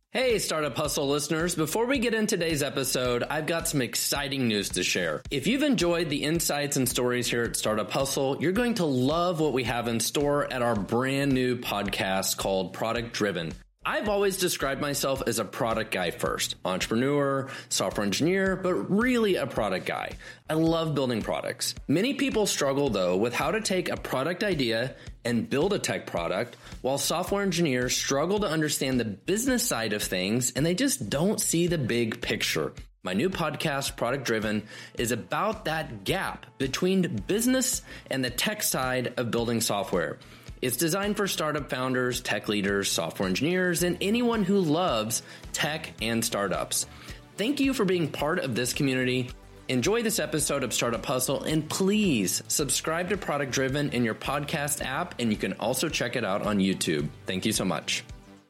Hey, Startup Hustle listeners. Before we get into today's episode, I've got some exciting news to share. If you've enjoyed the insights and stories here at Startup Hustle, you're going to love what we have in store at our brand new podcast called Product Driven. I've always described myself as a product guy first, entrepreneur, software engineer, but really a product guy. I love building products. Many people struggle though with how to take a product idea and build a tech product, while software engineers struggle to understand the business side of things and they just don't see the big picture. My new podcast, Product Driven, is about that gap between business and the tech side of building software. It's designed for startup founders, tech leaders, software engineers, and anyone who loves tech and startups. Thank you for being part of this community. Enjoy this episode of Startup Hustle, and please subscribe to Product Driven in your podcast app, and you can also check it out on YouTube. Thank you so much.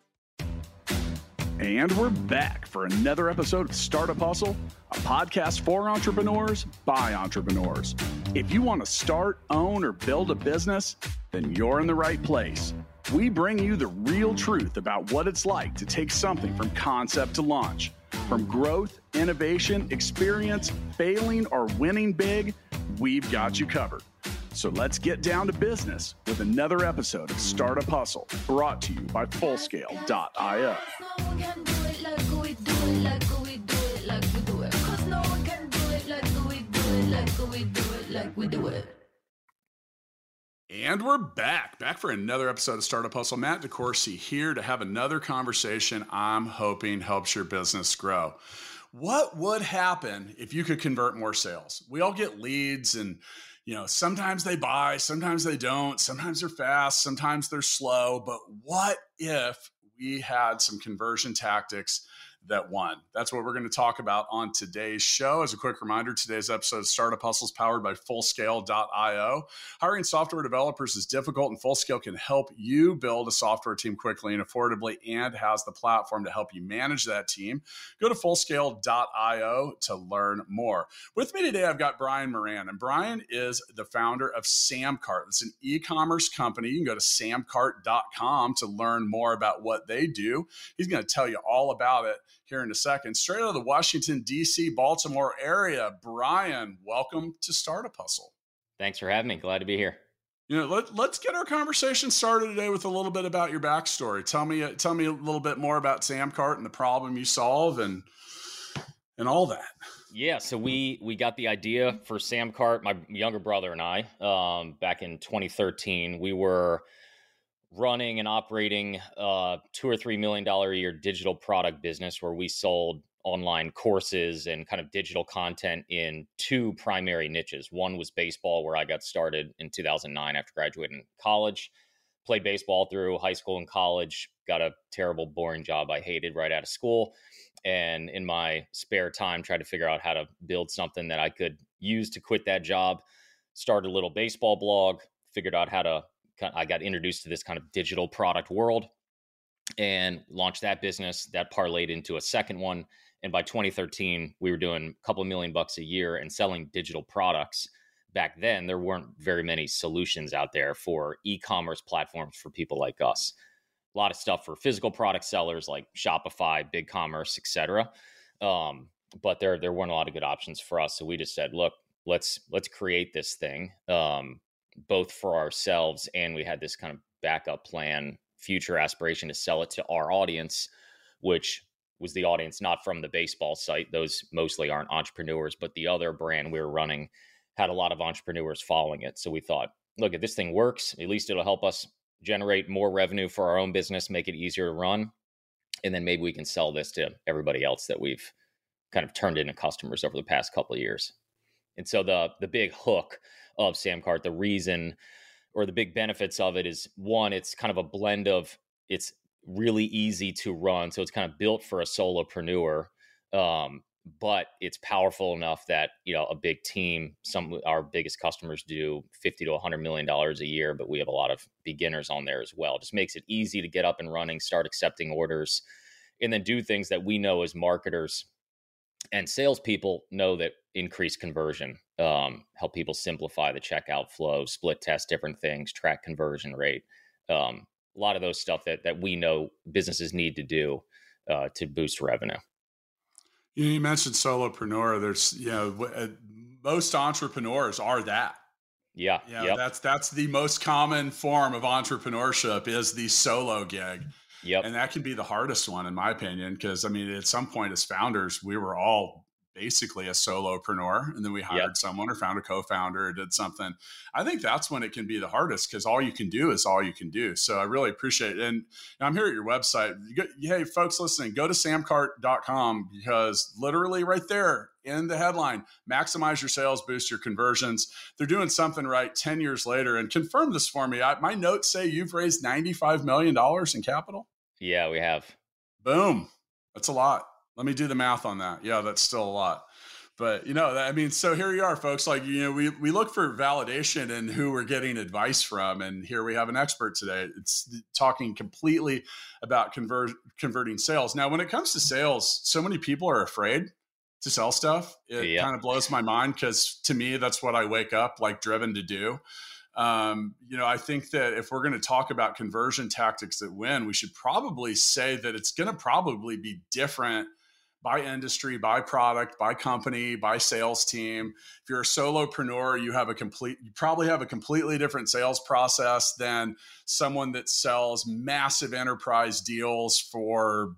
And we're back for another episode of Startup Hustle, a podcast for entrepreneurs by entrepreneurs. If you want to start, own, or build a business, then you're in the right place. We bring you the real truth about what it's like to take something from concept to launch. From growth, innovation, experience, failing, or winning big, we've got you covered. So let's get down to business with another episode of Startup Hustle, brought to you by Fullscale.io. And we're back for another episode of Startup Hustle. Matt DeCoursey here to have another conversation I'm hoping helps your business grow. What would happen if you could convert more sales? We all get leads and, sometimes they buy, sometimes they don't, sometimes they're fast, sometimes they're slow. But what if we had some conversion tactics that won? That's what we're going to talk about on today's show. As a quick reminder, today's episode of Startup Hustle is powered by Fullscale.io. Hiring software developers is difficult, and Fullscale can help you build a software team quickly and affordably, and has the platform to help you manage that team. Go to Fullscale.io to learn more. With me today, I've got Brian Moran, and Brian is the founder of Samcart. It's an e-commerce company. You can go to samcart.com to learn more about what they do. He's going to tell you all about it here in a second. Straight out of the Washington, D.C., Baltimore area, Brian, welcome to Startup Hustle. Thanks for having me. Glad to be here. Let's get our conversation started today with a little bit about your backstory. Tell me a little bit more about Samcart and the problem you solve and all that. Yeah, so we got the idea for Samcart, my younger brother and I, back in 2013. We were running and operating $2 or $3 million a year digital product business where we sold online courses and kind of digital content in two primary niches. One was baseball, where I got started in 2009 after graduating college. Played baseball through high school and college, got a terrible, boring job I hated right out of school. And in my spare time, tried to figure out how to build something that I could use to quit that job. Started a little baseball blog, figured out I got introduced to this kind of digital product world and launched that business. That parlayed into a second one. And by 2013, we were doing a couple of $1 million a year and selling digital products. Back then, there weren't very many solutions out there for e-commerce platforms for people like us. A lot of stuff for physical product sellers like Shopify, BigCommerce, etc. But there weren't a lot of good options for us. So we just said, look, let's create this thing. Both for ourselves, and we had this kind of backup plan, future aspiration to sell it to our audience, which was the audience not from the baseball site. Those mostly aren't entrepreneurs, but the other brand we were running had a lot of entrepreneurs following it. So we thought, look, if this thing works, at least it'll help us generate more revenue for our own business, make it easier to run. And then maybe we can sell this to everybody else that we've kind of turned into customers over the past couple of years. And so the big hook of Samcart, the reason or the big benefits of it is, one, it's kind of a blend of, it's really easy to run. So it's kind of built for a solopreneur, but it's powerful enough that, a big team, some of our biggest customers do $50 to $100 million a year, but we have a lot of beginners on there as well. It just makes it easy to get up and running, start accepting orders, and then do things that we know as marketers and salespeople know that increase conversion, help people simplify the checkout flow, split test different things, track conversion rate. A lot of those stuff that we know businesses need to do. to boost revenue. You mentioned solopreneur. There's, most entrepreneurs are that. Yeah. Yeah, that's the most common form of entrepreneurship is the solo gig. Yep. And that can be the hardest one, in my opinion, because at some point as founders, we were all basically a solopreneur, and then we hired someone or found a co-founder or did something. I think that's when it can be the hardest, because all you can do is all you can do. So I really appreciate it. And I'm here at your website. Hey, folks listening, go to samcart.com, because literally right there in the headline, maximize your sales, boost your conversions. They're doing something right 10 years later. And confirm this for me. My notes say you've raised $95 million in capital. Yeah, we have. Boom. That's a lot. Let me do the math on that. Yeah, that's still a lot. But, so here you are, folks. Like, we look for validation in who we're getting advice from. And here we have an expert today. It's talking completely about converting sales. Now, when it comes to sales, so many people are afraid to sell stuff. It kind of blows my mind, because to me, that's what I wake up like driven to do. I think that if we're going to talk about conversion tactics that win, we should probably say that it's going to probably be different by industry, by product, by company, by sales team. If you're a solopreneur, you probably have a completely different sales process than someone that sells massive enterprise deals for,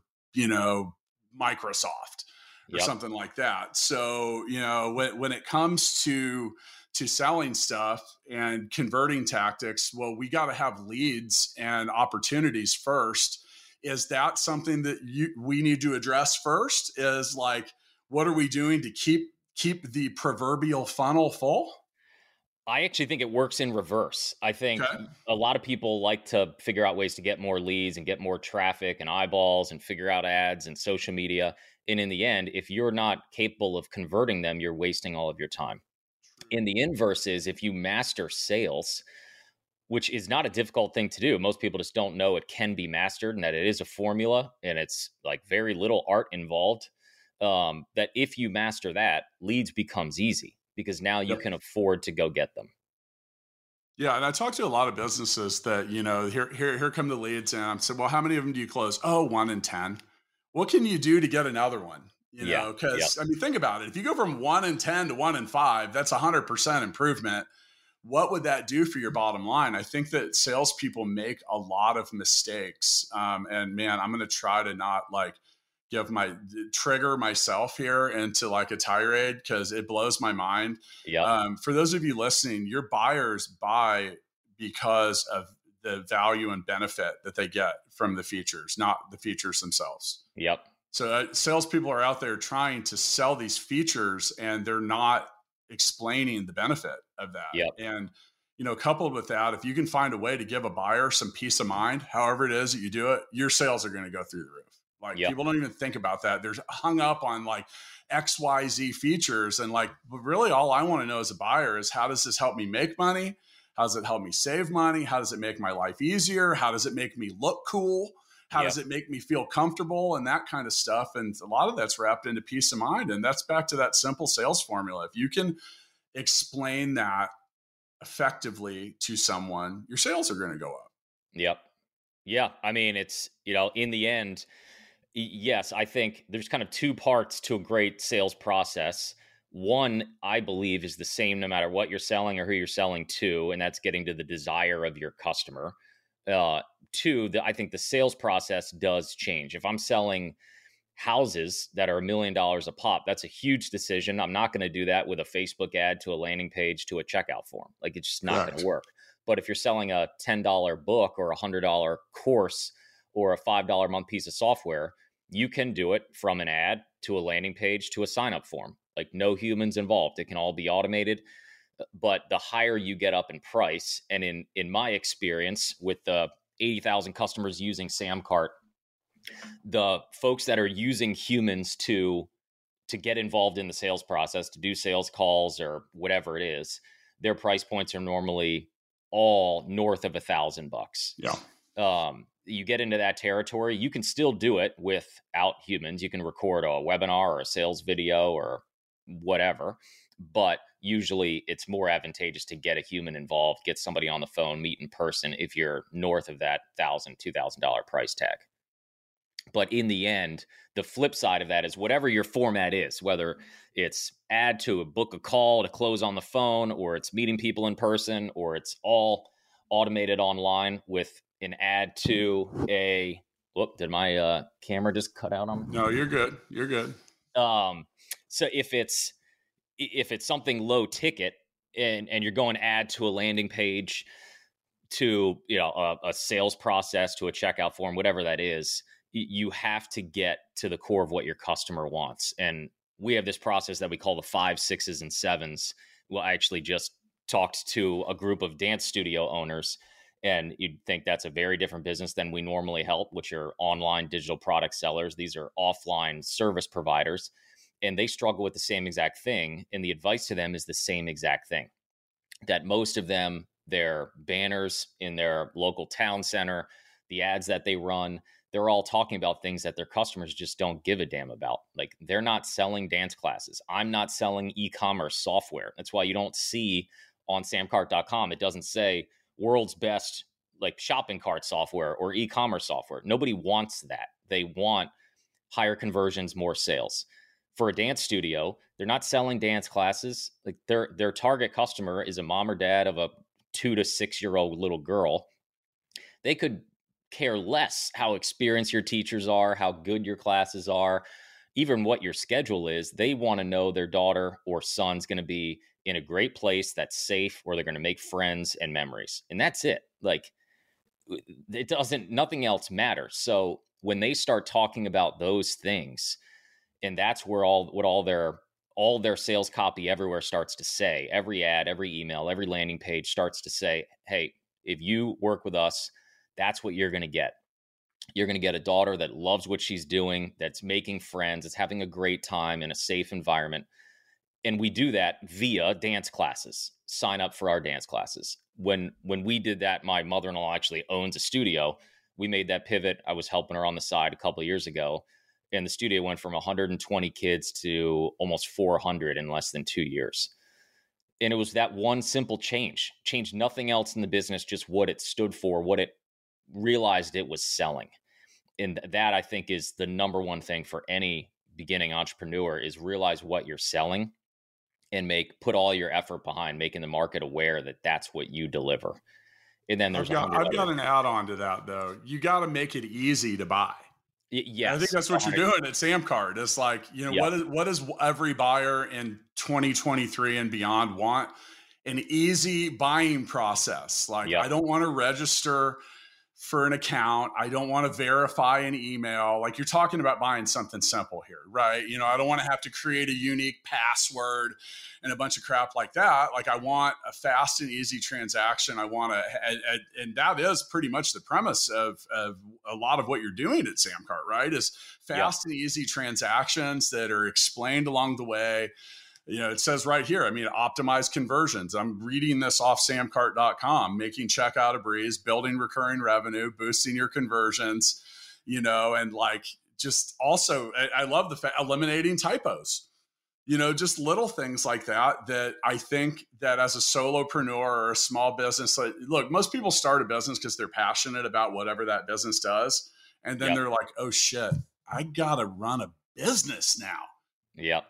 Microsoft or something like that. So, when it comes to selling stuff and converting tactics, well, we got to have leads and opportunities first. Is that something that we need to address first? Is like, what are we doing to keep the proverbial funnel full? I actually think it works in reverse. I think a lot of people like to figure out ways to get more leads and get more traffic and eyeballs and figure out ads and social media. And in the end, if you're not capable of converting them, you're wasting all of your time. In the inverse is, if you master sales, which is not a difficult thing to do. Most people just don't know it can be mastered, and that it is a formula, and it's like very little art involved. That if you master that, leads becomes easy, because now you can afford to go get them. Yeah. And I talk to a lot of businesses that, here come the leads, and I said, well, how many of them do you close? Oh, 1 in 10. What can you do to get another one? Because think about it. If you go from 1 in 10 to 1 in 5, that's 100% improvement. What would that do for your bottom line? I think that salespeople make a lot of mistakes. And man, I'm going to try to not trigger myself here into like a tirade, because it blows my mind. For those of you listening, your buyers buy because of the value and benefit that they get from the features, not the features themselves. So salespeople are out there trying to sell these features, and they're not explaining the benefit of that. And, coupled with that, if you can find a way to give a buyer some peace of mind, however it is that you do it, your sales are going to go through the roof. People don't even think about that. They're hung up on like XYZ features. And really all I want to know as a buyer is, how does this help me make money? How does it help me save money? How does it make my life easier? How does it make me look cool? How does it make me feel comfortable, and that kind of stuff? And a lot of that's wrapped into peace of mind. And that's back to that simple sales formula. If you can explain that effectively to someone, your sales are going to go up. Yeah. I mean, it's, in the end, yes, I think there's kind of two parts to a great sales process. One, I believe, is the same no matter what you're selling or who you're selling to, and that's getting to the desire of your customer. Two, I think the sales process does change. If I'm selling houses that are $1 million a pop, that's a huge decision. I'm not going to do that with a Facebook ad to a landing page to a checkout form. Like, it's just not going to work. But if you're selling a $10 book or a $100 course or a $5 a month piece of software, you can do it from an ad to a landing page to a sign-up form. Like, no humans involved. It can all be automated. But the higher you get up in price, and in my experience with the 80,000 customers using Samcart, the folks that are using humans to get involved in the sales process, to do sales calls or whatever it is, their price points are normally all north of $1,000. You get into that territory, you can still do it without humans. You can record a webinar or a sales video or whatever, but usually it's more advantageous to get a human involved, get somebody on the phone, meet in person if you're north of that $1,000, $2,000 price tag. But in the end, the flip side of that is whatever your format is, whether it's ad to book a call to close on the phone, or it's meeting people in person, or it's all automated online with an ad to a, whoop, did my camera just cut out on me? No, you're good. You're good. So if it's something low ticket and you're going ad to a landing page, to a sales process, to a checkout form, whatever that is, you have to get to the core of what your customer wants. And we have this process that we call the 5, 6s, and 7s. Well, I actually just talked to a group of dance studio owners, and you'd think that's a very different business than we normally help, which are online digital product sellers. These are offline service providers, and they struggle with the same exact thing. And the advice to them is the same exact thing, that most of them, their banners in their local town center, the ads that they run, they're all talking about things that their customers just don't give a damn about. Like, they're not selling dance classes. I'm not selling e-commerce software. That's why you don't see on samcart.com, it doesn't say world's best like shopping cart software or e-commerce software. Nobody wants that. They want higher conversions, more sales. For a dance studio, they're not selling dance classes. Like, their target customer is a mom or dad of a 2 to 6 year old little girl. They could care less how experienced your teachers are, how good your classes are, even what your schedule is. They want to know their daughter or son's going to be in a great place that's safe, where they're going to make friends and memories. And that's it. Like, nothing else matters. So when they start talking about those things, and that's where all their sales copy everywhere starts to say, every ad, every email, every landing page starts to say, hey, if you work with us, that's what you're going to get. You're going to get a daughter that loves what she's doing, that's making friends, that's having a great time in a safe environment. And we do that via dance classes. Sign up for our dance classes. When we did that, my mother-in-law actually owns a studio. We made that pivot. I was helping her on the side a couple of years ago. And the studio went from 120 kids to almost 400 in less than 2 years. And it was that one simple change. Changed nothing else in the business, just what it stood for, what it realized it was selling. And that, I think, is the number one thing for any beginning entrepreneur, is realize what you're selling and put all your effort behind making the market aware that that's what you deliver. And then there's I've got an add-on to that, though. You got to make it easy to buy. Yes, I think that's what you're doing at Samcart. It's like, what does every buyer in 2023 and beyond want? An easy buying process. Like, I don't want to register for an account. I don't want to verify an email. Like, you're talking about buying something simple here, right? I don't want to have to create a unique password and a bunch of crap like that. Like, I want a fast and easy transaction. I want and that is pretty much the premise of a lot of what you're doing at Samcart, right? Is fast and easy transactions that are explained along the way. It says right here, optimize conversions. I'm reading this off samcart.com, making checkout a breeze, building recurring revenue, boosting your conversions, and like, just also, I love the eliminating typos, just little things like that I think that as a solopreneur or a small business, look, most people start a business because they're passionate about whatever that business does. And then they're like, oh shit, I got to run a business now. Yep.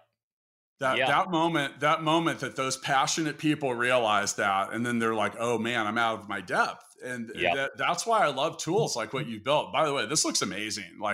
That moment that those passionate people realize that, and then they're like, oh man, I'm out of my depth. And that's why I love tools like what you've built. By the way, this looks amazing. Like,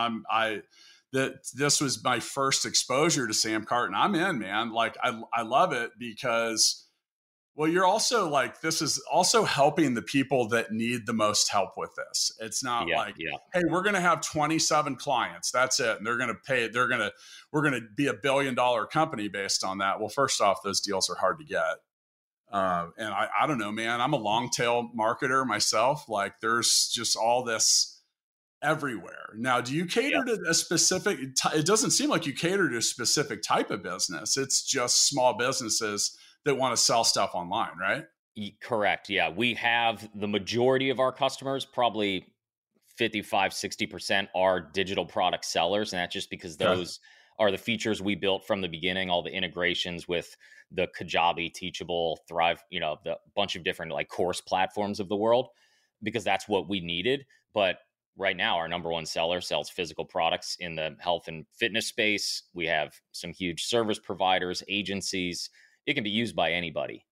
this was my first exposure to Samcart, and I'm in, man. Like, I love it because, well, you're also like, this is also helping the people that need the most help with this. It's not hey, we're going to have 27 clients. That's it. And they're going to pay, we're going to be $1 billion company based on that. Well, first off, those deals are hard to get. And I don't know, man, I'm a long tail marketer myself. Like, there's just all this everywhere. Now, do you cater to a specific, it doesn't seem like you cater to a specific type of business. It's just small businesses that want to sell stuff online, right? Correct. Yeah. We have the majority of our customers, probably 55, 60% are digital product sellers. And that's just because those are the features we built from the beginning, all the integrations with the Kajabi, Teachable, Thrive, the bunch of different like course platforms of the world, because that's what we needed. But right now, our number one seller sells physical products in the health and fitness space. We have some huge service providers, agencies. It can be used by anybody.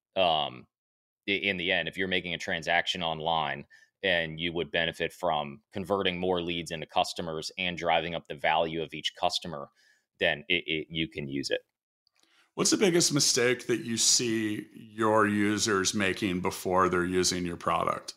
In the end, if you're making a transaction online and you would benefit from converting more leads into customers and driving up the value of each customer, then you can use it. What's the biggest mistake that you see your users making before they're using your product?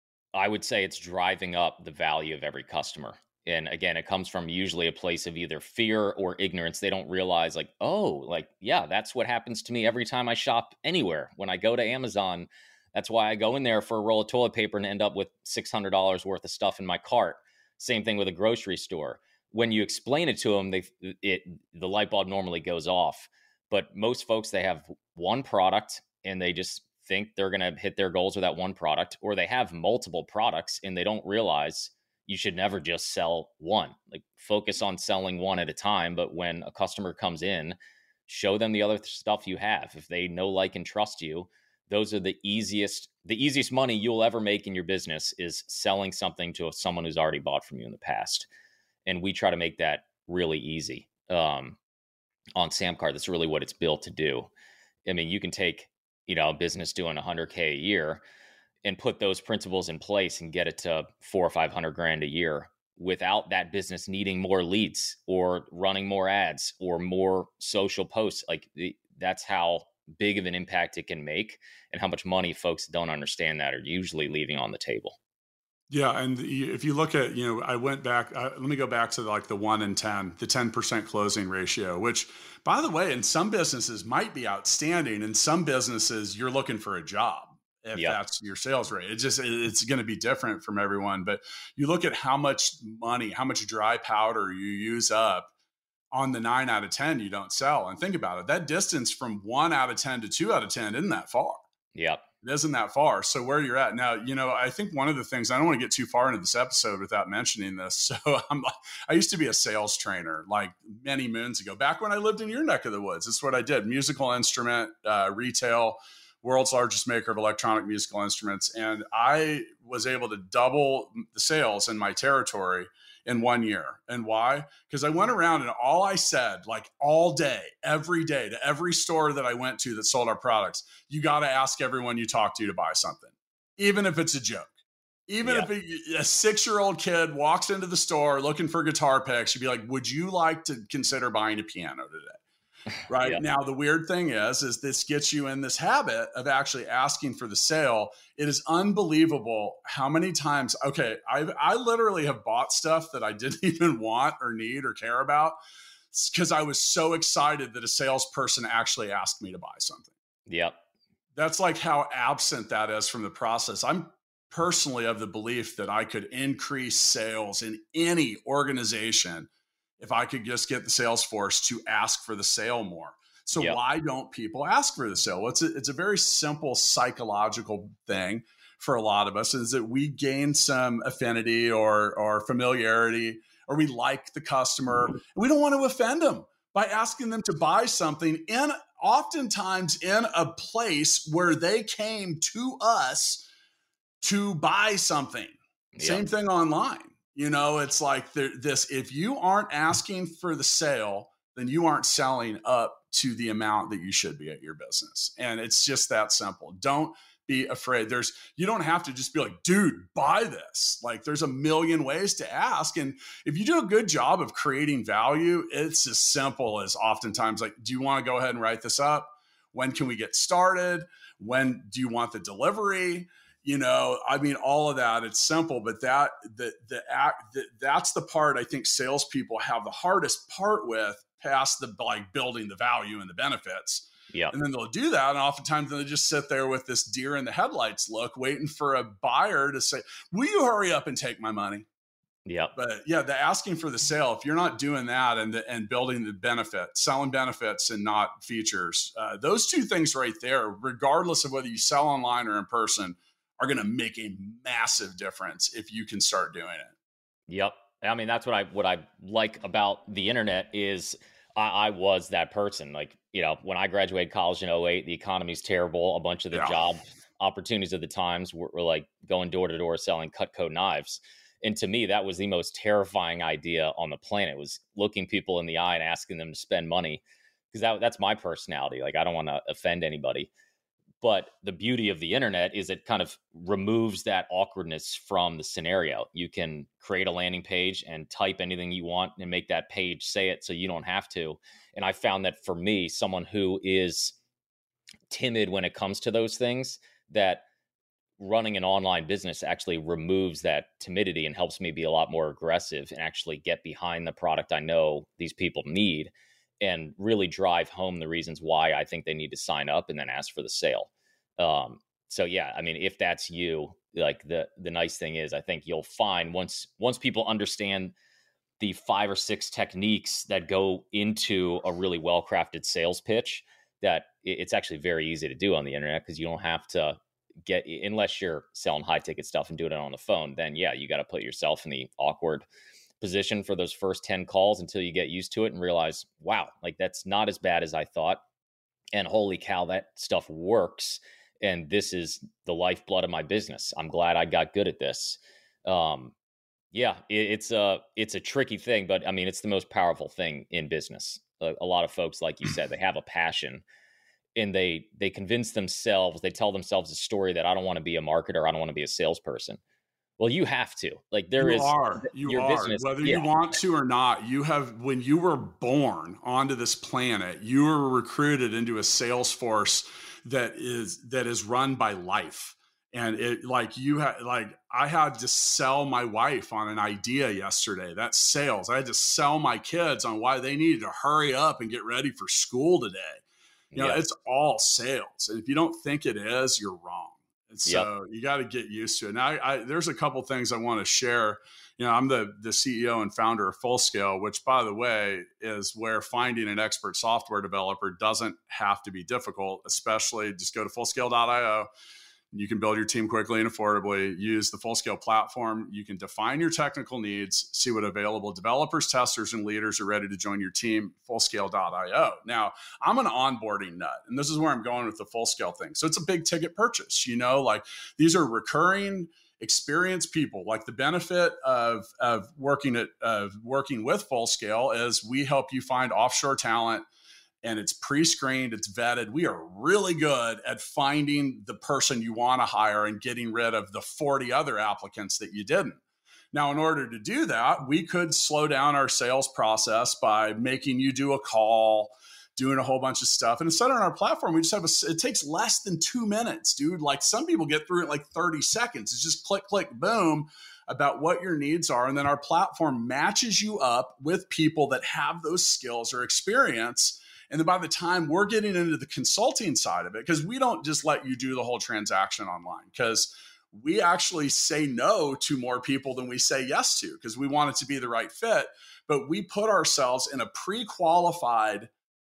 I would say it's driving up the value of every customer. And again, it comes from usually a place of either fear or ignorance. They don't realize like, oh, like, yeah, that's what happens to me every time I shop anywhere. When I go to Amazon, that's why I go in there for a roll of toilet paper and end up with $600 worth of stuff in my cart. Same thing with a grocery store. When you explain it to them, the light bulb normally goes off. But most folks, they have one product and they just think they're going to hit their goals with that one product, or they have multiple products and they don't realize you should never just sell one. Like, focus on selling one at a time. But when a customer comes in, show them the other stuff you have. If they know, like, and trust you, those are the easiest money you'll ever make in your business is selling something to someone who's already bought from you in the past. And we try to make that really easy. On SamCart, that's really what it's built to do. I mean, you can take, a business doing $100K a year and put those principles in place and get it to $400,000 or $500,000 a year without that business needing more leads or running more ads or more social posts. Like, that's how big of an impact it can make, and how much money folks don't understand that are usually leaving on the table. Yeah. And if you look at, I went back, let me go back to like the 1 in 10, the 10% closing ratio, which, by the way, in some businesses might be outstanding. In some businesses, you're looking for a job if that's your sales rate. It's going to be different from everyone. But you look at how much money, how much dry powder you use up on the 9 out of 10 you don't sell. And think about it. That distance from 1 out of 10 to 2 out of 10 isn't that far. Yep. It isn't that far. So where you're at now, I think one of the things, I don't want to get too far into this episode without mentioning this. So I used to be a sales trainer like many moons ago, back when I lived in your neck of the woods. That's what I did. Musical instrument, retail, world's largest maker of electronic musical instruments. And I was able to double the sales in my territory in 1 year. And why? Because I went around and all I said, like all day, every day, to every store that I went to that sold our products, you got to ask everyone you talk to buy something, even if it's a joke. Even if a 6-year-old kid walks into the store looking for guitar picks, you'd be like, would you like to consider buying a piano today? Right. Now, the weird thing is this gets you in this habit of actually asking for the sale. It is unbelievable how many times, I literally have bought stuff that I didn't even want or need or care about because I was so excited that a salesperson actually asked me to buy something. Yep. That's like how absent that is from the process. I'm personally of the belief that I could increase sales in any organization if I could just get the sales force to ask for the sale more. So why don't people ask for the sale? Well, it's a very simple psychological thing for a lot of us, is that we gain some affinity or familiarity, or we like the customer. And we don't want to offend them by asking them to buy something oftentimes in a place where they came to us to buy something. Same thing online. It's like if you aren't asking for the sale, then you aren't selling up to the amount that you should be at your business. And it's just that simple. Don't be afraid. You don't have to just be like, dude, buy this. Like, there's a million ways to ask. And if you do a good job of creating value, it's as simple as oftentimes like, do you want to go ahead and write this up? When can we get started? When do you want the delivery? All of that, it's simple, but that's the part I think salespeople have the hardest part with, past the building the value and the benefits. Yeah. And then they'll do that. And oftentimes they just sit there with this deer in the headlights look, waiting for a buyer to say, will you hurry up and take my money? Yeah. But the asking for the sale, if you're not doing that and building the benefit, selling benefits and not features, those two things right there, regardless of whether you sell online or in person, are going to make a massive difference if you can start doing it. Yep. I mean, that's what I like about the internet is I was that person. Like, when I graduated college in 2008, the economy's terrible. A bunch of the job opportunities of the times were like going door to door selling Cutco knives. And to me, that was the most terrifying idea on the planet, was looking people in the eye and asking them to spend money, because that's my personality. Like, I don't want to offend anybody. But the beauty of the internet is it kind of removes that awkwardness from the scenario. You can create a landing page and type anything you want and make that page say it so you don't have to. And I found that for me, someone who is timid when it comes to those things, that running an online business actually removes that timidity and helps me be a lot more aggressive and actually get behind the product I know these people need, and really drive home the reasons why I think they need to sign up and then ask for the sale. So yeah, I mean, if that's you, like the nice thing is, I think you'll find once people understand the 5 or 6 techniques that go into a really well-crafted sales pitch, that it's actually very easy to do on the internet, because you don't have to unless you're selling high ticket stuff and doing it on the phone, then yeah, you got to put yourself in the awkward position for those first 10 calls until you get used to it and realize, wow, like that's not as bad as I thought. And holy cow, that stuff works. And this is the lifeblood of my business. I'm glad I got good at this. Yeah, it's a tricky thing, but I mean, it's the most powerful thing in business. A lot of folks, like you said, they have a passion, and they convince themselves, they tell themselves a story that I don't want to be a marketer, I don't want to be a salesperson. Well, you have to. Like, you are business, whether you want to or not. You have, when you were born onto this planet, you were recruited into a sales force that is run by life. And it, like, I had to sell my wife on an idea yesterday. That's sales. I had to sell my kids on why they needed to hurry up and get ready for school today. You know, It's all sales. And if you don't think it is, you're wrong. And so you got to get used to it. Now, there's a couple things I want to share. You know, I'm the CEO and founder of Fullscale, which, by the way, is where finding an expert software developer doesn't have to be difficult, especially just go to fullscale.io. You can build your team quickly and affordably, use the Fullscale platform. You can define your technical needs, see what available developers, testers, and leaders are ready to join your team, fullscale.io. Now, I'm an onboarding nut, and this is where I'm going with the Fullscale thing. So it's a big ticket purchase, you know, like these are recurring experienced people. Like, the benefit of working with Fullscale is we help you find offshore talent, and it's pre-screened, it's vetted. We are really good at finding the person you want to hire and getting rid of the 40 other applicants that you didn't. Now, in order to do that, we could slow down our sales process by making you do a call, doing a whole bunch of stuff. And instead on our platform, we just have it takes less than 2 minutes, dude. Like, some people get through it in like 30 seconds. It's just click, click, boom, about what your needs are. And then our platform matches you up with people that have those skills or experience. And then by the time we're getting into the consulting side of it, because we don't just let you do the whole transaction online, because we actually say no to more people than we say yes to, because we want it to be the right fit. But we put ourselves in a pre-qualified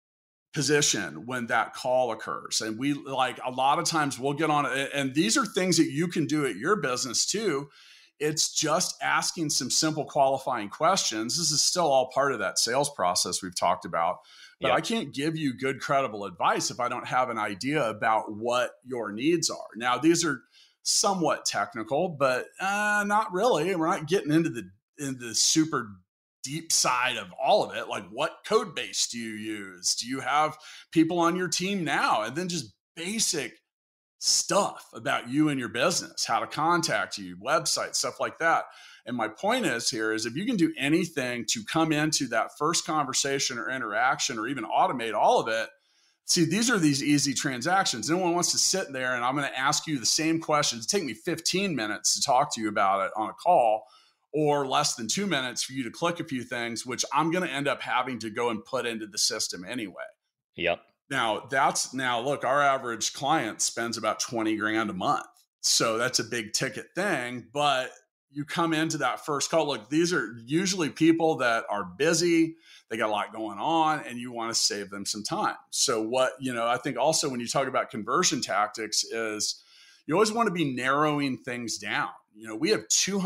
position when that call occurs. And we, like, a lot of times we'll get on it. And these are things that you can do at your business too. It's just asking some simple qualifying questions. This is still all part of that sales process we've talked about. But I can't give you good, credible advice if I don't have an idea about what your needs are. Now, these are somewhat technical, but not really. We're not getting into the super deep side of all of it. Like, what code base do you use? Do you have people on your team now? And then just basic stuff about you and your business, how to contact you, website, stuff like that. And my point is if you can do anything to come into that first conversation or interaction, or even automate all of it, see, these are these easy transactions. No one wants to sit there and I'm going to ask you the same questions. It'll take me 15 minutes to talk to you about it on a call, or less than 2 minutes for you to click a few things, which I'm going to end up having to go and put into the system anyway. Yep. Now, look, our average client spends about 20 grand a month. So that's a big ticket thing, but you come into that first call. Look, these are usually people that are busy. They got a lot going on, and you want to save them some time. So I think also when you talk about conversion tactics is you always want to be narrowing things down. You know, we have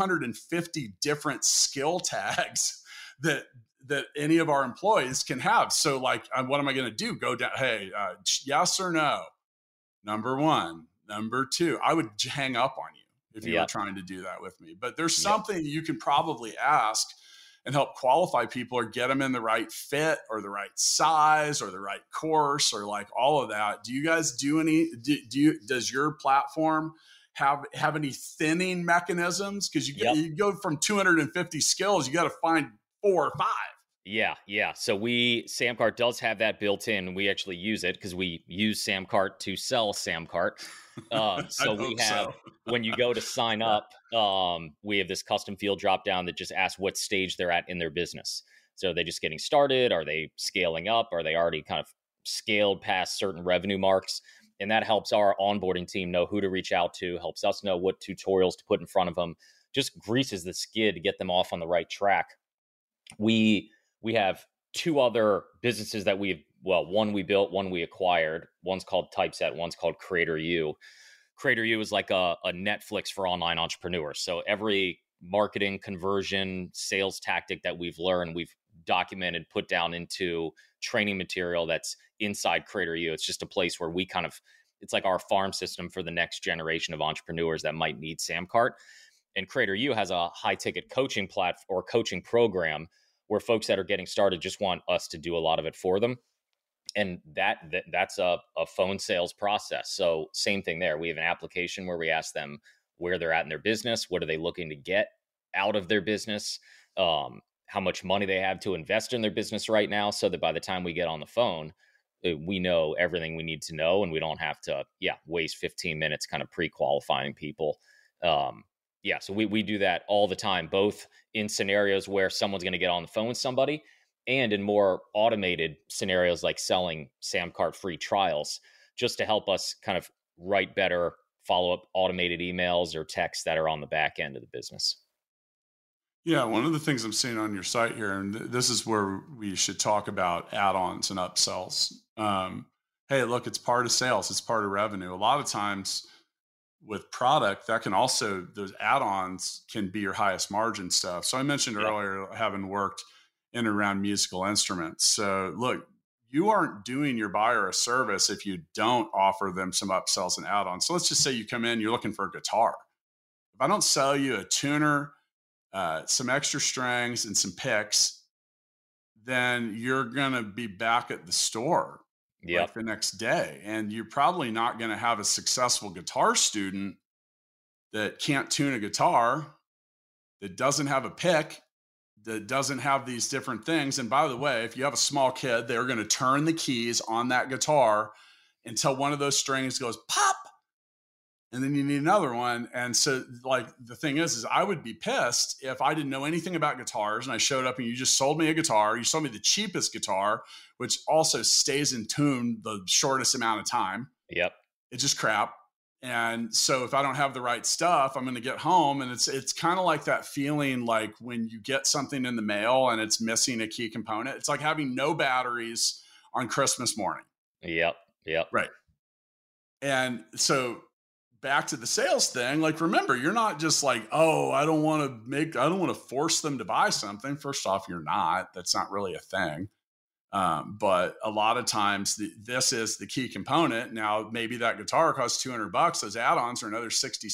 250 different skill tags that any of our employees can have. So, like, what am I going to do? Go down, hey, yes or no? Number one. Number two, I would hang up on you if you were trying to do that with me. But there's something you can probably ask and help qualify people or get them in the right fit or the right size or the right course or like all of that. Do you guys do any, does your platform have any thinning mechanisms? Because you go from 250 skills, you got to find 4 or 5. Yeah. So Samcart does have that built in. We actually use it because we use Samcart to sell Samcart. So we have, when you go to sign up, we have this custom field drop down that just asks what stage they're at in their business. So are they just getting started? Are they scaling up? Are they already kind of scaled past certain revenue marks? And that helps our onboarding team know who to reach out to, helps us know what tutorials to put in front of them, just greases the skid to get them off on the right track. We have 2 other businesses that one we built, one we acquired. One's called Typeset, one's called Creator U. Creator U is like a Netflix for online entrepreneurs. So every marketing, conversion, sales tactic that we've learned, we've documented, put down into training material that's inside Creator U. It's just a place where it's like our farm system for the next generation of entrepreneurs that might need Samcart. And Creator U has a high ticket coaching platform or coaching program where folks that are getting started just want us to do a lot of it for them. And that's a phone sales process. So same thing there. We have an application where we ask them where they're at in their business. What are they looking to get out of their business? How much money they have to invest in their business right now, so that by the time we get on the phone, we know everything we need to know, and we don't have to waste 15 minutes kind of pre-qualifying people. So we do that all the time, both in scenarios where someone's going to get on the phone with somebody and in more automated scenarios like selling Samcart free trials, just to help us kind of write better follow-up automated emails or texts that are on the back end of the business. Yeah, one of the things I'm seeing on your site here, and this is where we should talk about add-ons and upsells. Hey, look, it's part of sales. It's part of revenue. A lot of times with product, that can also, those add-ons can be your highest margin stuff. So I mentioned earlier, having worked in and around musical instruments. So look, you aren't doing your buyer a service if you don't offer them some upsells and add-ons. So let's just say you come in, you're looking for a guitar. If I don't sell you a tuner, some extra strings and some picks, then you're going to be back at the store like the next day. And you're probably not going to have a successful guitar student that can't tune a guitar, that doesn't have a pick, that doesn't have these different things. And by the way, if you have a small kid, they're going to turn the keys on that guitar until one of those strings goes pop. And then you need another one. And so like the thing is I would be pissed if I didn't know anything about guitars and I showed up and you just sold me a guitar. You sold me the cheapest guitar, which also stays in tune the shortest amount of time. Yep. It's just crap. And so if I don't have the right stuff, I'm going to get home. And it's kind of like that feeling like when you get something in the mail and it's missing a key component. It's like having no batteries on Christmas morning. Yep. Right. And so back to the sales thing, like, remember, you're not just like, oh, I don't want to force them to buy something. First off, you're not. That's not really a thing. But a lot of times this is the key component. Now, maybe that guitar costs $200. Those add-ons are another $60,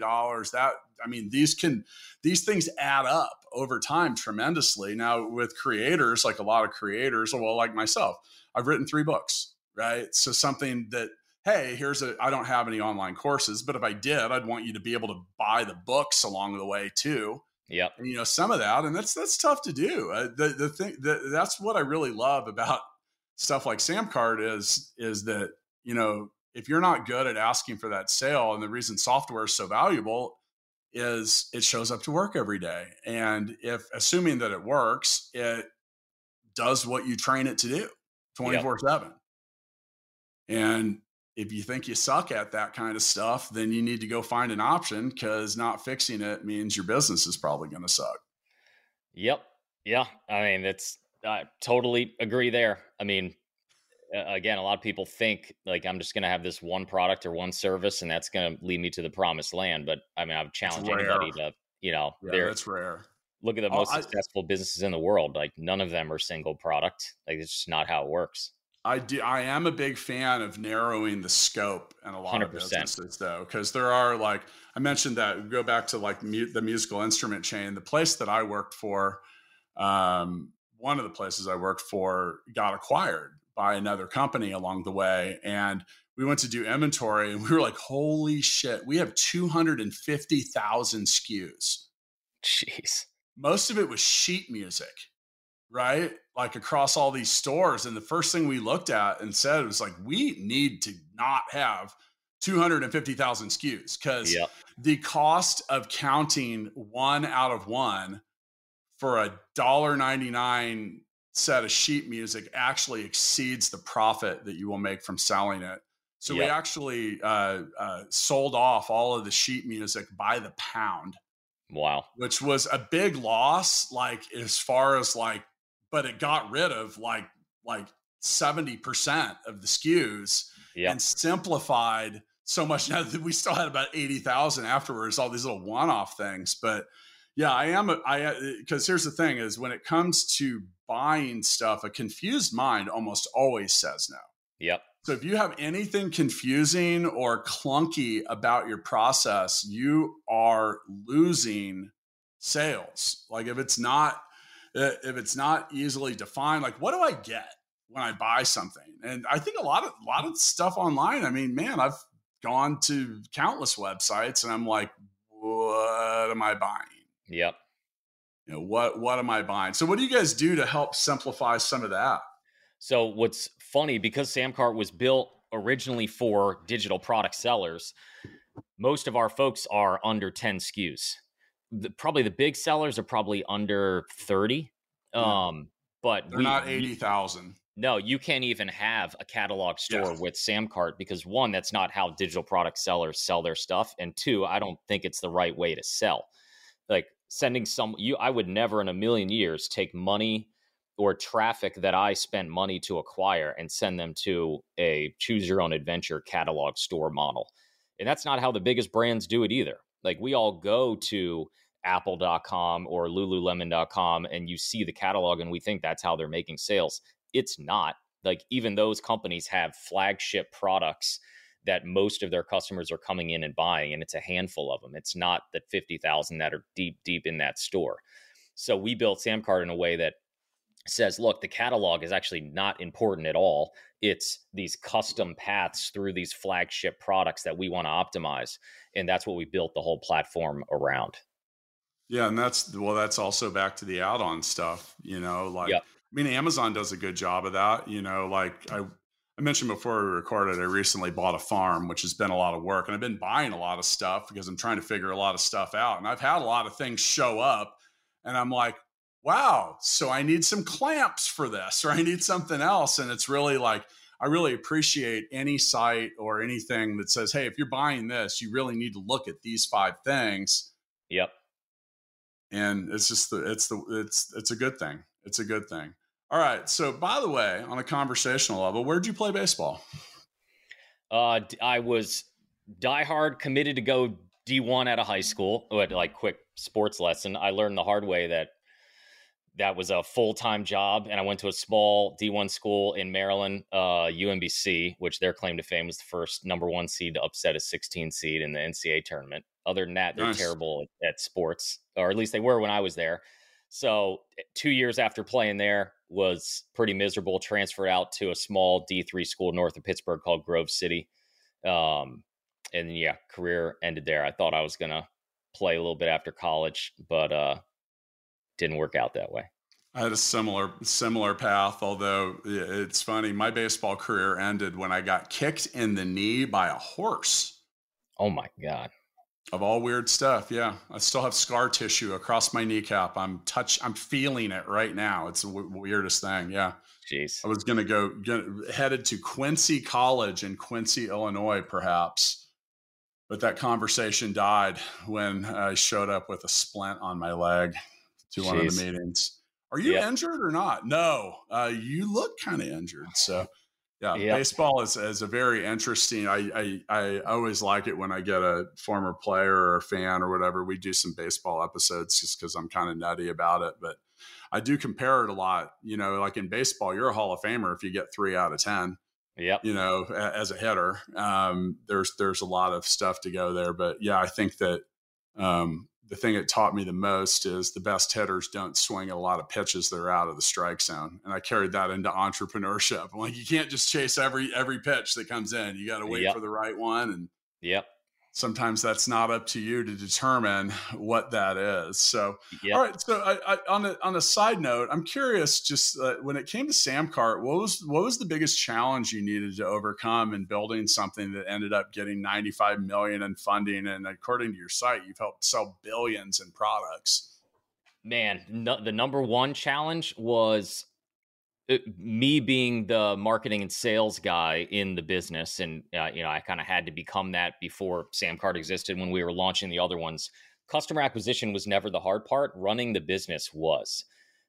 $70. These things add up over time tremendously. Now with creators, like a lot of creators, well, like myself, I've written 3 books, right? So something that, hey, I don't have any online courses, but if I did, I'd want you to be able to buy the books along the way too. Yep. And, some of that, and that's tough to do. The thing that's what I really love about stuff like Samcart is that, if you're not good at asking for that sale, and the reason software is so valuable is it shows up to work every day. And assuming that it works, it does what you train it to do 24/7. And if you think you suck at that kind of stuff, then you need to go find an option, because not fixing it means your business is probably going to suck. Yep. Yeah. I totally agree there. Again, a lot of people think like I'm just going to have this one product or one service and that's going to lead me to the promised land. But I've challenged anybody to, that's rare. Look at the most successful businesses in the world. Like none of them are single product. Like it's just not how it works. I am a big fan of narrowing the scope in a lot of 100%. businesses, though, because there are, like I mentioned, that go back to like the musical instrument chain. The place that I worked for, one of the places I worked for got acquired by another company along the way, and we went to do inventory, and we were like, "Holy shit, we have 250,000 SKUs." Jeez. Most of it was sheet music, right? Like across all these stores. And the first thing we looked at and said was like, we need to not have 250,000 SKUs, because the cost of counting one out of one for a $1.99 set of sheet music actually exceeds the profit that you will make from selling it. So we actually sold off all of the sheet music by the pound. Wow. Which was a big loss, like as far as like, but it got rid of like 70% of the SKUs and simplified so much. Now that we still had about 80,000 afterwards, all these little one-off things. But yeah, because here's the thing is, when it comes to buying stuff, a confused mind almost always says no. Yep. So if you have anything confusing or clunky about your process, you are losing sales. Like if it's not easily defined, like what do I get when I buy something? And I think a lot of stuff online, I mean, man, I've gone to countless websites and I'm like, what am I buying? Yep. You know, what am I buying? So what do you guys do to help simplify some of that? So what's funny, because Samcart was built originally for digital product sellers, most of our folks are under 10 SKUs. Probably the big sellers are probably under 30. But they're not 80,000. No, you can't even have a catalog store with Samcart, because one, that's not how digital product sellers sell their stuff. And two, I don't think it's the right way to sell. Like sending I would never in a million years take money or traffic that I spent money to acquire and send them to a choose your own adventure catalog store model. And that's not how the biggest brands do it either. Like we all go to apple.com or lululemon.com and you see the catalog and we think that's how they're making sales. It's not. Like even those companies have flagship products that most of their customers are coming in and buying, and it's a handful of them. It's not the 50,000 that are deep in that store. So we built Samcart in a way that says, look, the catalog is actually not important at all. It's these custom paths through these flagship products that we want to optimize. And that's what we built the whole platform around. Yeah. And that's also back to the add-on stuff, you know, like, I mean, Amazon does a good job of that, you know, like I mentioned before we recorded, I recently bought a farm, which has been a lot of work, and I've been buying a lot of stuff because I'm trying to figure a lot of stuff out. And I've had a lot of things show up and I'm like, wow, so I need some clamps for this, or I need something else. And it's really like, I really appreciate any site or anything that says, hey, if you're buying this, you really need to look at these 5 things. Yep. And it's just it's a good thing. It's a good thing. All right. So by the way, on a conversational level, where'd you play baseball? I was diehard committed to go D1 out of high school. Like quick sports lesson. I learned the hard way that was a full-time job, and I went to a small D1 school in Maryland, UMBC, which their claim to fame was the first number 1 seed to upset a 16 seed in the NCAA tournament. Other than that, they're terrible at sports, or at least they were when I was there. So 2 years after playing there, was pretty miserable, transferred out to a small D3 school north of Pittsburgh called Grove City. And yeah, career ended there. I thought I was going to play a little bit after college, but didn't work out that way. I had a similar path, although it's funny. My baseball career ended when I got kicked in the knee by a horse. Oh my God. Of all weird stuff. Yeah. I still have scar tissue across my kneecap. I'm feeling it right now. It's the weirdest thing. Yeah. Jeez. I was going to headed to Quincy College in Quincy, Illinois, perhaps. But that conversation died when I showed up with a splint on my leg to one of the meetings. Are you injured or not? No, you look kind of injured. So yeah, baseball is a very interesting. I always like it when I get a former player or a fan or whatever. We do some baseball episodes just because I'm kind of nutty about it. But I do compare it a lot. Like in baseball, you're a Hall of Famer if you get 3 out of 10. Yep. As a hitter, there's a lot of stuff to go there. But yeah, I think that the thing it taught me the most is the best hitters don't swing a lot of pitches that are out of the strike zone. And I carried that into entrepreneurship. I'm like, you can't just chase every pitch that comes in. You got to wait for the right one. And sometimes that's not up to you to determine what that is. So, all right. So I on a side note, I'm curious, just when it came to Samcart, what was the biggest challenge you needed to overcome in building something that ended up getting $95 million in funding? And according to your site, you've helped sell billions in products. Man, the number one challenge was me being the marketing and sales guy in the business. And, I kind of had to become that before Samcart existed when we were launching the other ones. Customer acquisition was never the hard part. Running the business was.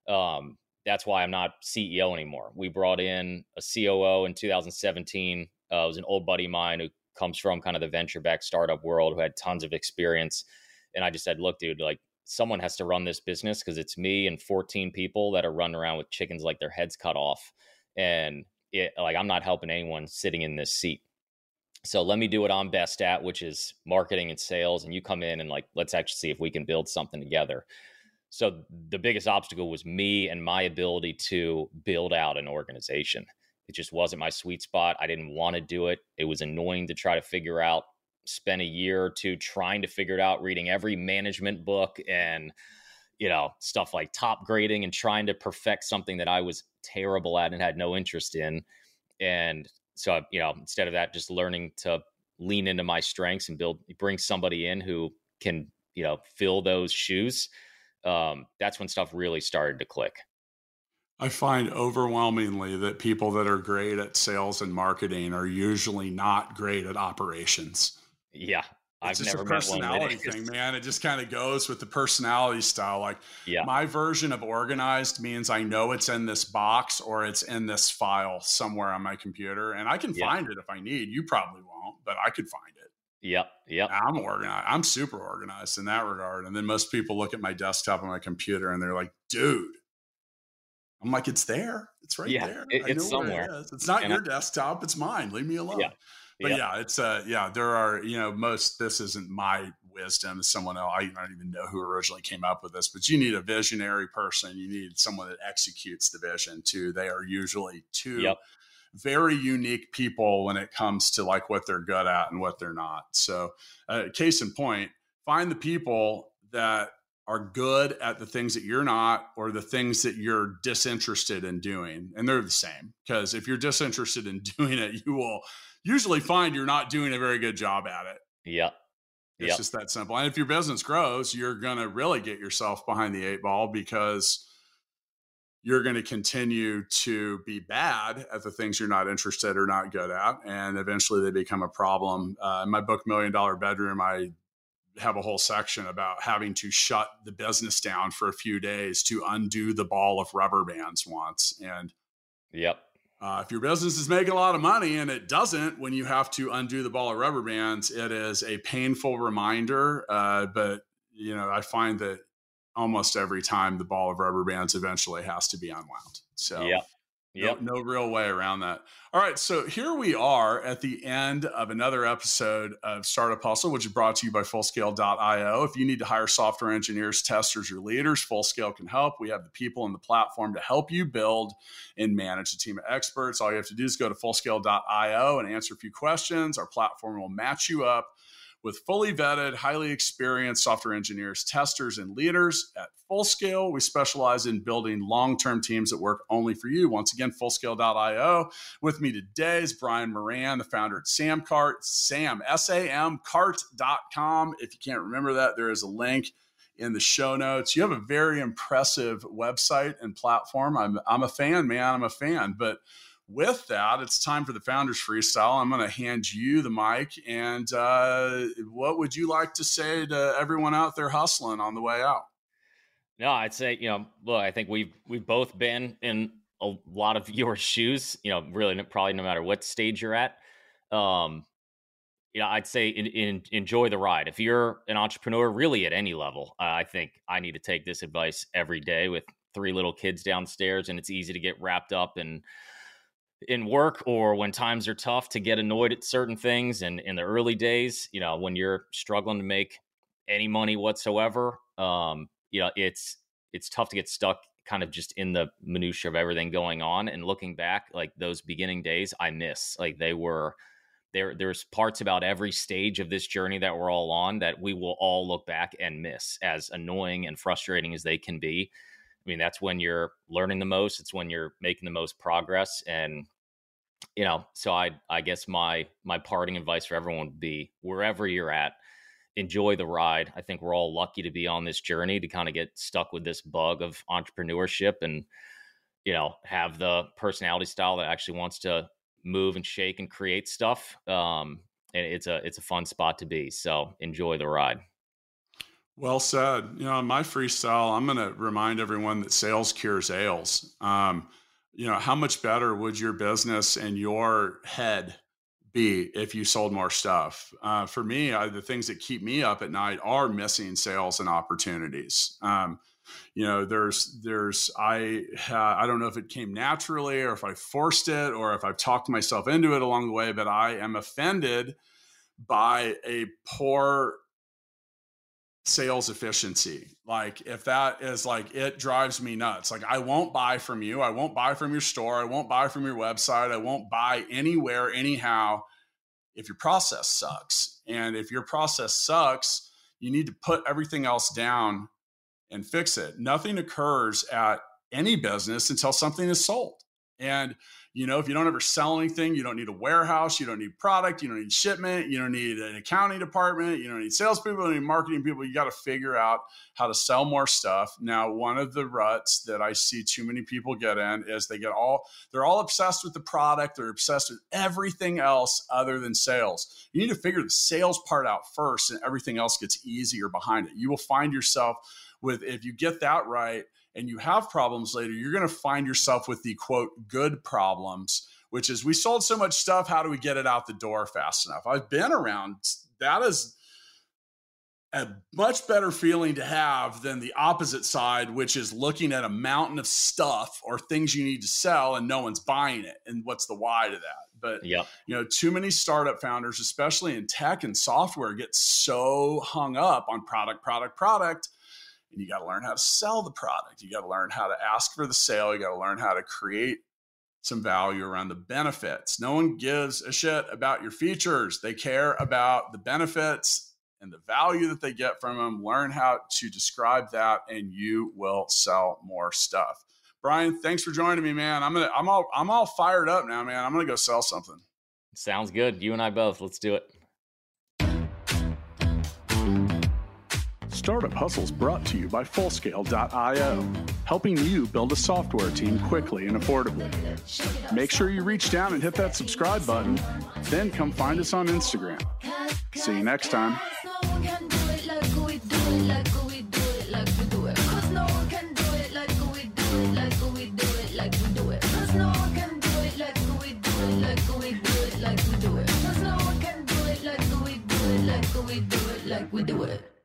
That's why I'm not CEO anymore. We brought in a COO in 2017. It was an old buddy of mine who comes from kind of the venture-backed startup world, who had tons of experience. And I just said, look, dude, like, someone has to run this business because it's me and 14 people that are running around with chickens like their heads cut off. And I'm not helping anyone sitting in this seat. So let me do what I'm best at, which is marketing and sales. And you come in and let's actually see if we can build something together. So the biggest obstacle was me and my ability to build out an organization. It just wasn't my sweet spot. I didn't want to do it. It was annoying to try to figure out. Spent a year or two trying to figure it out, reading every management book and, stuff like Top Grading, and trying to perfect something that I was terrible at and had no interest in. And so, instead of that, just learning to lean into my strengths and bring somebody in who can, fill those shoes. That's when stuff really started to click. I find overwhelmingly that people that are great at sales and marketing are usually not great at operations. Yeah. It's just a personality thing, man. It just kind of goes with the personality style. Like my version of organized means I know it's in this box or it's in this file somewhere on my computer, and I can find it if I need. You probably won't, but I could find it. Yep. I'm organized. I'm super organized in that regard. And then most people look at my desktop on my computer and they're like, dude. I'm like, it's there. It's right there. It's somewhere. It is. It's not your desktop. It's mine. Leave me alone. But it's there are, this isn't my wisdom. Someone else, I don't even know who originally came up with this, but you need a visionary person. You need someone that executes the vision too. They are usually two very unique people when it comes to what they're good at and what they're not. So case in point, find the people that are good at the things that you're not, or the things that you're disinterested in doing. And they're the same, because if you're disinterested in doing it, you will usually find you're not doing a very good job at it. It's just that simple. And if your business grows, you're going to really get yourself behind the 8 ball, because you're going to continue to be bad at the things you're not interested or not good at. And eventually they become a problem. In my book, $1 Million Bedroom, I have a whole section about having to shut the business down for a few days to undo the ball of rubber bands once. And if your business is making a lot of money and it doesn't, when you have to undo the ball of rubber bands, it is a painful reminder. But I find that almost every time the ball of rubber bands eventually has to be unwound. So no real way around that. All right. So here we are at the end of another episode of Startup Hustle, which is brought to you by Fullscale.io. If you need to hire software engineers, testers, or leaders, Fullscale can help. We have the people and the platform to help you build and manage a team of experts. All you have to do is go to Fullscale.io and answer a few questions. Our platform will match you up with fully vetted, highly experienced software engineers, testers, and leaders. At Fullscale, we specialize in building long-term teams that work only for you. Once again, Fullscale.io. With me today is Brian Moran, the founder at Samcart. SamCart.com. If you can't remember that, there is a link in the show notes. You have a very impressive website and platform. I'm a fan, man. I'm a fan. But with that, it's time for the Founders Freestyle. I'm going to hand you the mic. And what would you like to say to everyone out there hustling on the way out? No, I'd say, look, I think we've both been in a lot of your shoes, really probably no matter what stage you're at. I'd say enjoy the ride. If you're an entrepreneur, really at any level, I think I need to take this advice every day with 3 little kids downstairs, and it's easy to get wrapped up in work, or when times are tough, to get annoyed at certain things. And in the early days, when you're struggling to make any money whatsoever, it's tough to get stuck kind of just in the minutia of everything going on. And looking back, like those beginning days, I miss. Like there's parts about every stage of this journey that we're all on that we will all look back and miss, as annoying and frustrating as they can be. I mean, that's when you're learning the most. It's when you're making the most progress. And, so I guess my parting advice for everyone would be, wherever you're at, enjoy the ride. I think we're all lucky to be on this journey, to kind of get stuck with this bug of entrepreneurship and, have the personality style that actually wants to move and shake and create stuff. And it's a fun spot to be. So enjoy the ride. Well said. In my freestyle, I'm going to remind everyone that sales cures ails. How much better would your business and your head be if you sold more stuff? For me, the things that keep me up at night are missing sales and opportunities. I don't know if it came naturally or if I forced it or if I've talked myself into it along the way, but I am offended by a poor sales efficiency. Like, if that is like, it drives me nuts. Like, I won't buy from you. I won't buy from your store. I won't buy from your website. I won't buy anywhere, anyhow, if your process sucks. And if your process sucks, you need to put everything else down and fix it. Nothing occurs at any business until something is sold. And, if you don't ever sell anything, you don't need a warehouse, you don't need product, you don't need shipment, you don't need an accounting department, you don't need salespeople, you don't need marketing people. You got to figure out how to sell more stuff. Now, one of the ruts that I see too many people get in is they're all obsessed with the product. They're obsessed with everything else other than sales. You need to figure the sales part out first, and everything else gets easier behind it. You will find yourself if you get that right, and you have problems later, you're going to find yourself with the quote good problems, which is, we sold so much stuff. How do we get it out the door fast enough? I've been around. That is a much better feeling to have than the opposite side, which is looking at a mountain of stuff or things you need to sell and no one's buying it. And what's the why to that? But, too many startup founders, especially in tech and software, get so hung up on product. And you got to learn how to sell the product. You got to learn how to ask for the sale. You got to learn how to create some value around the benefits. No one gives a shit about your features. They care about the benefits and the value that they get from them. Learn how to describe that, and you will sell more stuff. Brian, thanks for joining me, man. I'm all fired up now, man. I'm gonna go sell something. Sounds good. You and I both. Let's do it. Startup Hustles brought to you by Fullscale.io, helping you build a software team quickly and affordably. Make sure you reach down and hit that subscribe button, then come find us on Instagram. See you next time. We do it.